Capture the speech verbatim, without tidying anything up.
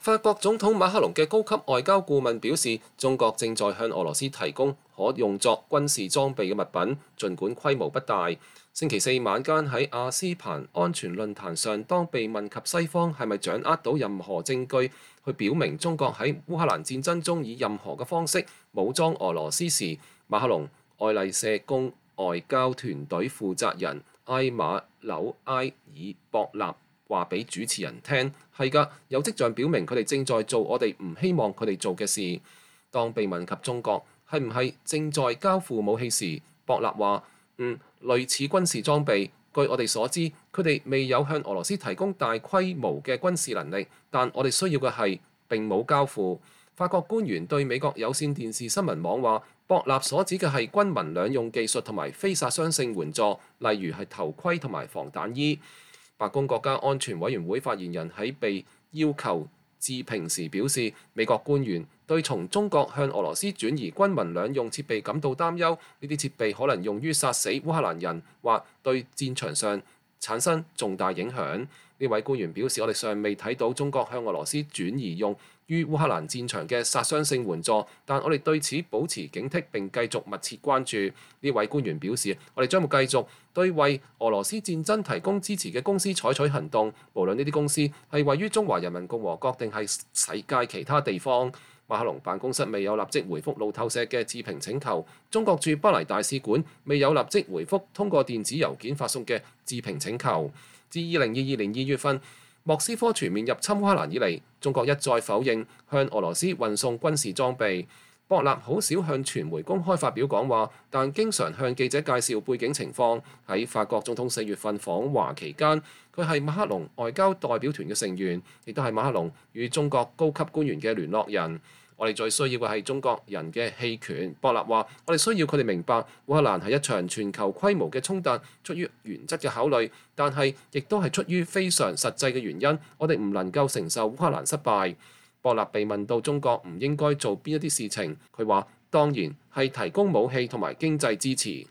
法國總統馬克龍嘅高級外交顧問表示，中國正在向俄羅斯提供可用作軍事裝備嘅物品，儘管規模不大。星期四晚間喺阿斯彭安全論壇上，當被問及西方係咪掌握到任何證據去表明中國喺烏克蘭戰爭中以任何嘅方式武裝俄羅斯時，馬克龍愛麗舍宮外交團隊負責人埃馬紐埃爾博納話俾主持人聽，係㗎，有跡象表明佢哋正在做我哋唔希望佢哋做嘅事。當被問及中國係唔係正在交付武器時，博納話：嗯，類似軍事裝備。據我哋所知，佢哋未有向俄羅斯提供大規模嘅軍事能力，但我哋需要嘅係並冇交付。法國官員對美國有線電視新聞網話，博納所指嘅係軍民兩用技術同埋非殺傷性援助，例如係頭盔同埋防彈衣。白宮國家安全委員會發言人喺被要求置評時表示，美國官員對從中國向俄羅斯轉移軍民兩用設備感到擔憂，呢啲設備可能用於殺死烏克蘭人或對戰場上產生重大影響。呢位官員表示，我哋尚未睇到中國向俄羅斯轉移用於烏克蘭戰場嘅殺傷性援助，但我哋對此保持警惕並繼續密切關注。呢位官員表示，我哋將會繼續對為俄羅斯戰爭提供支持嘅公司採取行動，無論呢啲公司係位於中華人民共和國定係世界其他地方。馬克龍辦公室未有立即回覆路透社嘅置評請求，中國駐巴黎大使館未有立即回覆通過電子郵件發送嘅置評請求。自二零二二年二月份莫斯科全面入侵烏克蘭以嚟，中國一再否認向俄羅斯運送軍事裝備。博納好少向傳媒公開發表講話，但經常向記者介紹背景情況。喺法國總統四月份訪華期間，佢係馬克龍外交代表團嘅成員，亦都係馬克龍與中國高級官員嘅聯絡人。我哋最需要嘅係中國人嘅棄權。博納話：我哋需要佢哋明白烏克蘭係一場全球規模嘅衝突，出於原則嘅考慮，但係亦都係出於非常實際嘅原因，我哋唔能夠承受烏克蘭失敗。博納被問到中國唔應該做邊一啲事情，佢話當然係提供武器同埋經濟支持。